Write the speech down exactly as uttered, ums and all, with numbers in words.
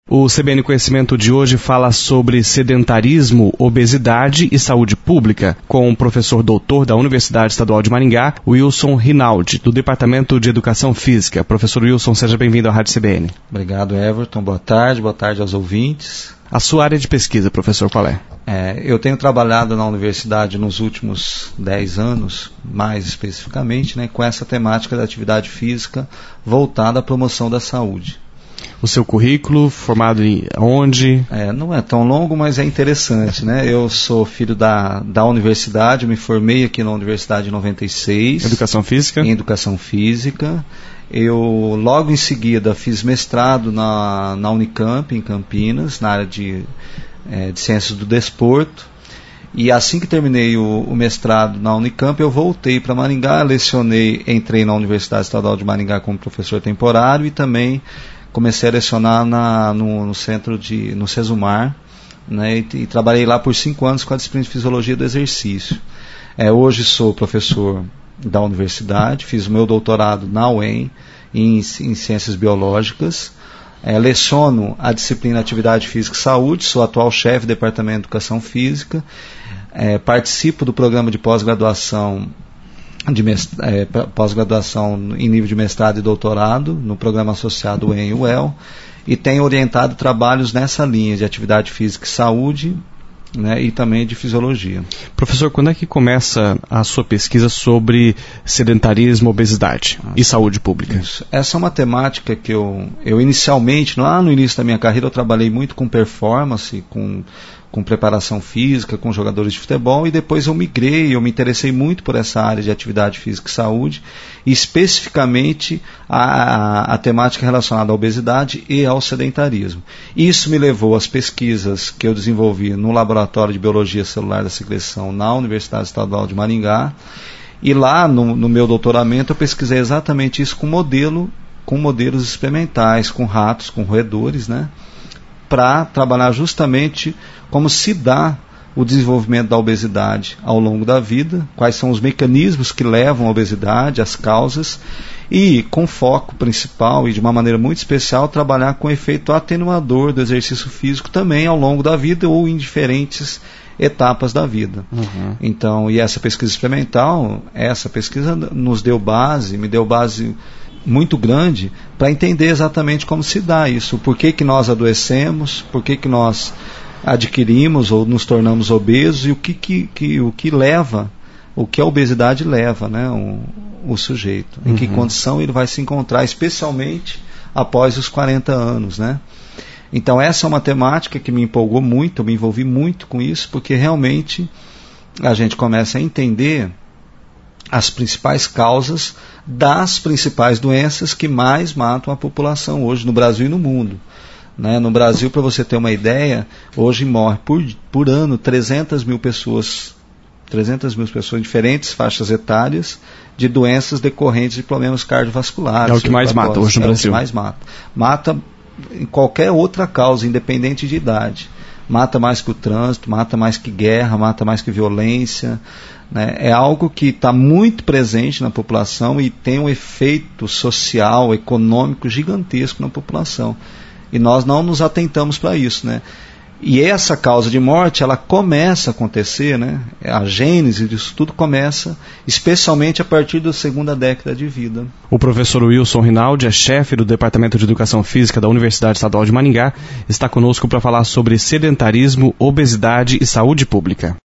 O C B N Conhecimento de hoje fala sobre sedentarismo, obesidade e saúde pública, com o professor doutor da Universidade Estadual de Maringá, Wilson Rinaldi, do Departamento de Educação Física. Professor Wilson, seja bem-vindo à Rádio C B N. Obrigado, Everton. Boa tarde, boa tarde aos ouvintes. A sua área de pesquisa, professor, qual é? É, eu tenho trabalhado na universidade nos últimos dez anos, mais especificamente, né, com essa temática da atividade física voltada à promoção da saúde. O seu currículo, formado em onde? É, não é tão longo, mas é interessante, né? Eu sou filho da, da universidade, me formei aqui na Universidade em noventa e seis. Educação Física? Em Educação Física. Eu, logo em seguida, fiz mestrado na, na Unicamp, em Campinas, na área de, é, de Ciências do Desporto. E assim que terminei o, o mestrado na Unicamp, eu voltei para Maringá, lecionei, entrei na Universidade Estadual de Maringá como professor temporário e também comecei a lecionar na, no, no centro de, no Sesumar, né, e, e trabalhei lá por cinco anos com a disciplina de Fisiologia do Exercício. É, hoje sou professor da universidade, fiz o meu doutorado na U E M em, em Ciências Biológicas, é, leciono a disciplina Atividade Física e Saúde, sou atual chefe do Departamento de Educação Física, é, participo do programa de pós-graduação de é, pós-graduação em nível de mestrado e doutorado no programa associado U E M e U E L e tenho orientado trabalhos nessa linha de atividade física e saúde, né, e também de fisiologia. Professor, quando é que começa a sua pesquisa sobre sedentarismo, obesidade ah, e saúde pública? Isso. Essa é uma temática que eu, eu inicialmente, lá no início da minha carreira, eu trabalhei muito com performance, com com preparação física, com jogadores de futebol, e depois eu migrei, eu me interessei muito por essa área de atividade física e saúde, e especificamente a, a, a temática relacionada à obesidade e ao sedentarismo. Isso me levou às pesquisas que eu desenvolvi no Laboratório de Biologia Celular da Secreção na Universidade Estadual de Maringá, e lá no, no meu doutoramento eu pesquisei exatamente isso com modelo, com modelos experimentais, com ratos, com roedores, né, para trabalhar justamente como se dá o desenvolvimento da obesidade ao longo da vida, quais são os mecanismos que levam à obesidade, as causas, e com foco principal e de uma maneira muito especial trabalhar com o efeito atenuador do exercício físico também ao longo da vida ou em diferentes etapas da vida. Uhum. Então, e essa pesquisa experimental, essa pesquisa nos deu base, me deu base muito grande para entender exatamente como se dá isso, por que que nós adoecemos, por que que nós adquirimos ou nos tornamos obesos e o que, que, que, o que leva, o que a obesidade leva, né, o, o sujeito, em uhum. que condição ele vai se encontrar, especialmente após os quarenta anos, né? Então essa é uma temática que me empolgou muito, eu me envolvi muito com isso, porque realmente a gente começa a entender as principais causas das principais doenças que mais matam a população hoje no Brasil e no mundo. Né? No Brasil, para você ter uma ideia, hoje morre por, por ano trezentas mil pessoas, trezentas mil pessoas em diferentes faixas etárias de doenças decorrentes de problemas cardiovasculares. É o que mais mata hoje no Brasil. É o que mais mata. Mata em qualquer outra causa, independente de idade. Mata mais que o trânsito, mata mais que guerra, mata mais que violência. Né? É algo que está muito presente na população e tem um efeito social, econômico gigantesco na população. E nós não nos atentamos para isso, né? E essa causa de morte, ela começa a acontecer, né? A gênese disso tudo começa, especialmente a partir da segunda década de vida. O professor Wilson Rinaldi é chefe do Departamento de Educação Física da Universidade Estadual de Maringá, está conosco para falar sobre sedentarismo, obesidade e saúde pública.